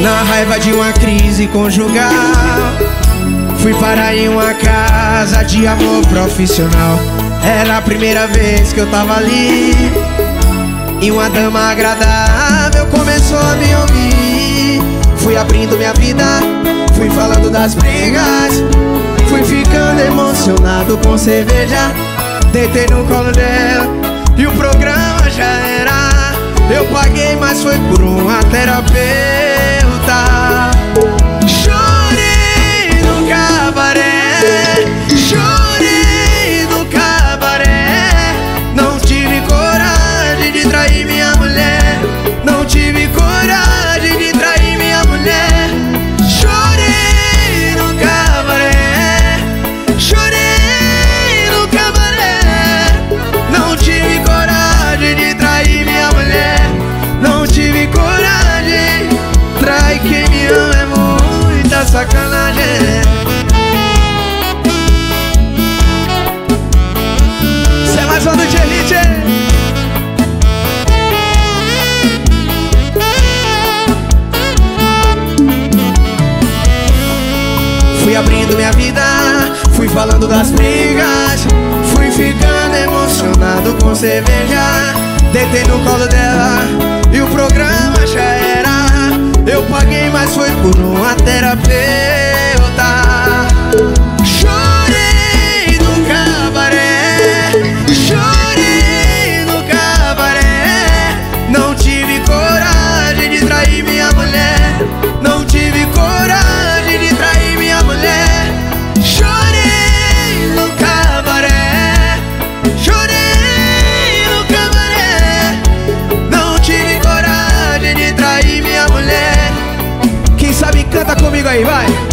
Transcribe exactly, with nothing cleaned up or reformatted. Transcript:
Na raiva de uma crise conjugal, fui parar em uma casa de amor profissional. Era a primeira vez que eu tava ali, e uma dama agradável começou a me ouvir. Fui abrindo minha vida, fui falando das brigas, fui ficando emocionado com cerveja. Deitei no colo dela e o programa já era. Eu paguei, mas foi por uma terapeuta. Chorei no cabaré, chorei no cabaré. Não tive coragem de trair minha mulher, não tive coragem de trair minha mulher. Chorei no cabaré, chorei no cabaré. Não tive coragem de trair minha mulher, não tive coragem. Trai quem me ama é muita sacanagem. Cê é mais um do de elite. Fui abrindo minha vida, fui falando das brigas, fui ficando emocionado com cerveja. Deitei no colo dela e o programa já era. Eu paguei, mas foi por uma terapeuta. Chorei no cabaré, chorei no cabaré. Não tive coragem de trair minha mulher, não tive coragem de trair minha mulher. Chorei no cabaré, chorei no cabaré. Não tive coragem de trair minha mulher. Quem sabe canta comigo aí, vai!